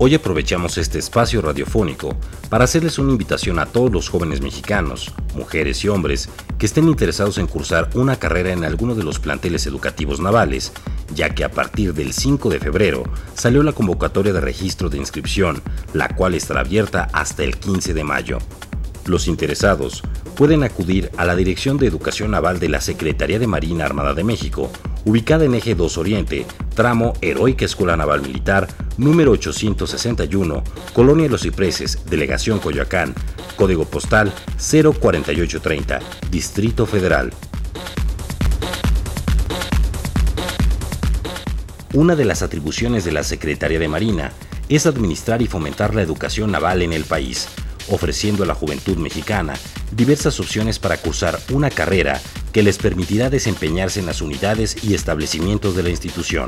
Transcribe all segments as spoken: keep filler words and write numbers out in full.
Hoy aprovechamos este espacio radiofónico para hacerles una invitación a todos los jóvenes mexicanos, mujeres y hombres que estén interesados en cursar una carrera en alguno de los planteles educativos navales, ya que a partir del cinco de febrero salió la convocatoria de registro de inscripción, la cual estará abierta hasta el quince de mayo. Los interesados pueden acudir a la Dirección de Educación Naval de la Secretaría de Marina Armada de México, ubicada en Eje dos Oriente, tramo Heroica Escuela Naval Militar, número ochocientos sesenta y uno, Colonia Los Cipreses, Delegación Coyoacán, código postal cero cuarenta y ocho treinta, Distrito Federal. Una de las atribuciones de la Secretaría de Marina es administrar y fomentar la educación naval en el país, ofreciendo a la juventud mexicana diversas opciones para cursar una carrera que les permitirá desempeñarse en las unidades y establecimientos de la institución.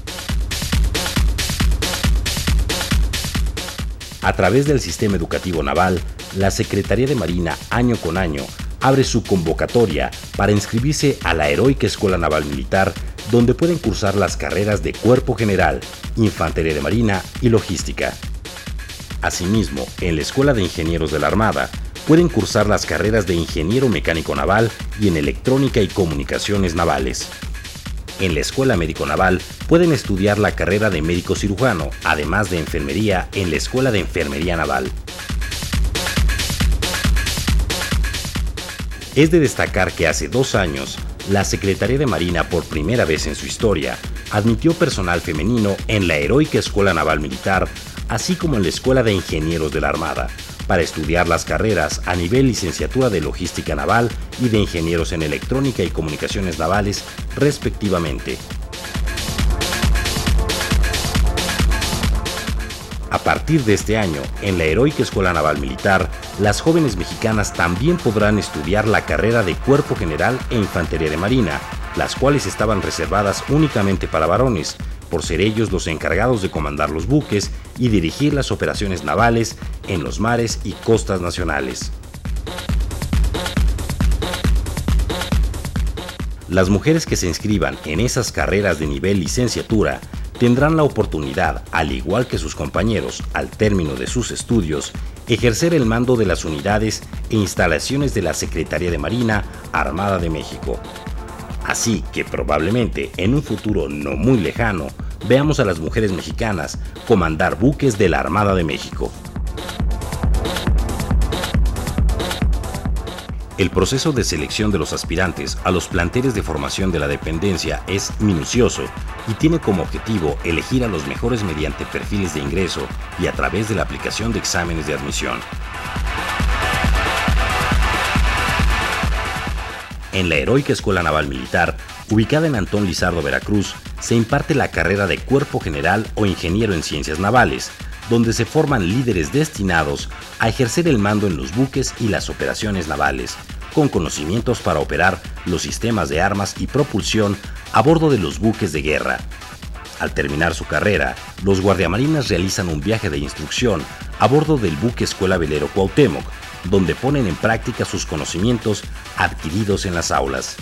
A través del sistema educativo naval, la Secretaría de Marina año con año abre su convocatoria para inscribirse a la Heroica Escuela Naval Militar, donde pueden cursar las carreras de Cuerpo General, Infantería de Marina y Logística. Asimismo, en la Escuela de Ingenieros de la Armada, pueden cursar las carreras de Ingeniero Mecánico Naval y en Electrónica y Comunicaciones Navales. En la Escuela Médico Naval pueden estudiar la carrera de Médico Cirujano, además de Enfermería en la Escuela de Enfermería Naval. Es de destacar que hace dos años, la Secretaría de Marina, por primera vez en su historia, admitió personal femenino en la Heroica Escuela Naval Militar, así como en la Escuela de Ingenieros de la Armada, para estudiar las carreras a nivel licenciatura de Logística Naval y de Ingenieros en Electrónica y Comunicaciones Navales, respectivamente. A partir de este año, en la Heroica Escuela Naval Militar, las jóvenes mexicanas también podrán estudiar la carrera de Cuerpo General e Infantería de Marina, las cuales estaban reservadas únicamente para varones, por ser ellos los encargados de comandar los buques y dirigir las operaciones navales en los mares y costas nacionales. Las mujeres que se inscriban en esas carreras de nivel licenciatura tendrán la oportunidad, al igual que sus compañeros, al término de sus estudios, ejercer el mando de las unidades e instalaciones de la Secretaría de Marina Armada de México. Así que probablemente en un futuro no muy lejano veamos a las mujeres mexicanas comandar buques de la Armada de México. El proceso de selección de los aspirantes a los planteles de formación de la dependencia es minucioso y tiene como objetivo elegir a los mejores mediante perfiles de ingreso y a través de la aplicación de exámenes de admisión. En la Heroica Escuela Naval Militar, ubicada en Antón Lizardo, Veracruz, se imparte la carrera de Cuerpo General o Ingeniero en Ciencias Navales, donde se forman líderes destinados a ejercer el mando en los buques y las operaciones navales, con conocimientos para operar los sistemas de armas y propulsión a bordo de los buques de guerra. Al terminar su carrera, los guardiamarinas realizan un viaje de instrucción a bordo del buque Escuela Velero Cuauhtémoc, donde ponen en práctica sus conocimientos adquiridos en las aulas.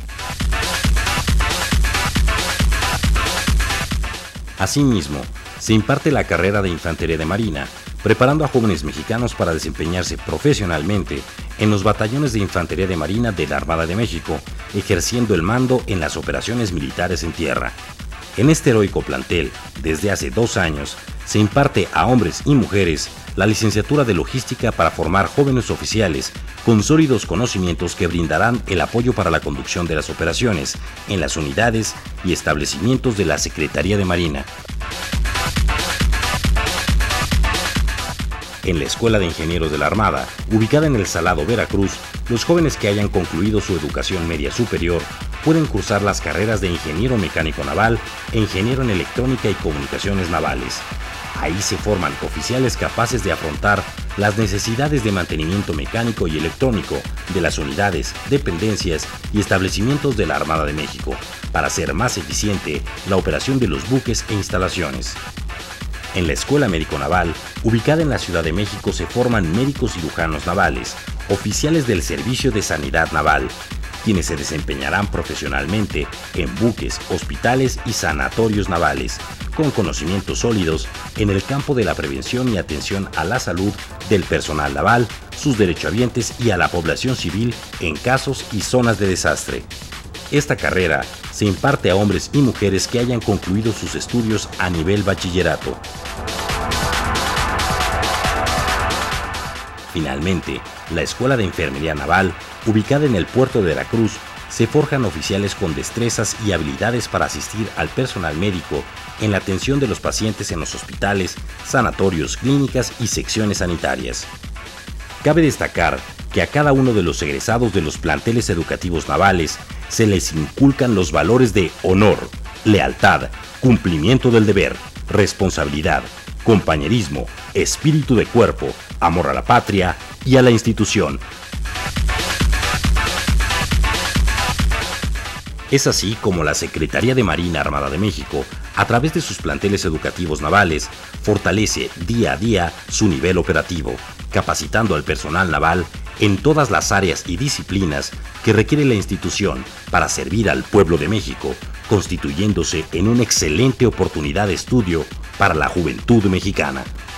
Asimismo, se imparte la carrera de Infantería de Marina, preparando a jóvenes mexicanos para desempeñarse profesionalmente en los batallones de Infantería de Marina de la Armada de México, ejerciendo el mando en las operaciones militares en tierra. En este heroico plantel, desde hace dos años, se imparte a hombres y mujeres la licenciatura de Logística para formar jóvenes oficiales con sólidos conocimientos que brindarán el apoyo para la conducción de las operaciones en las unidades y establecimientos de la Secretaría de Marina. En la Escuela de Ingenieros de la Armada, ubicada en El Salado, Veracruz, los jóvenes que hayan concluido su educación media superior pueden cursar las carreras de Ingeniero Mecánico Naval e Ingeniero en Electrónica y Comunicaciones Navales. Ahí se forman oficiales capaces de afrontar las necesidades de mantenimiento mecánico y electrónico de las unidades, dependencias y establecimientos de la Armada de México, para hacer más eficiente la operación de los buques e instalaciones. En la Escuela Médico Naval, ubicada en la Ciudad de México, se forman médicos cirujanos navales, oficiales del Servicio de Sanidad Naval, quienes se desempeñarán profesionalmente en buques, hospitales y sanatorios navales, con conocimientos sólidos en el campo de la prevención y atención a la salud del personal naval, sus derechohabientes y a la población civil en casos y zonas de desastre. Esta carrera se imparte a hombres y mujeres que hayan concluido sus estudios a nivel bachillerato. Finalmente, la Escuela de Enfermería Naval, ubicada en el puerto de Veracruz, se forjan oficiales con destrezas y habilidades para asistir al personal médico en la atención de los pacientes en los hospitales, sanatorios, clínicas y secciones sanitarias. Cabe destacar que a cada uno de los egresados de los planteles educativos navales se les inculcan los valores de honor, lealtad, cumplimiento del deber, responsabilidad, compañerismo, espíritu de cuerpo, amor a la patria y a la institución. Es así como la Secretaría de Marina Armada de México, a través de sus planteles educativos navales, fortalece día a día su nivel operativo, capacitando al personal naval en todas las áreas y disciplinas que requiere la institución para servir al pueblo de México, constituyéndose en una excelente oportunidad de estudio para la juventud mexicana.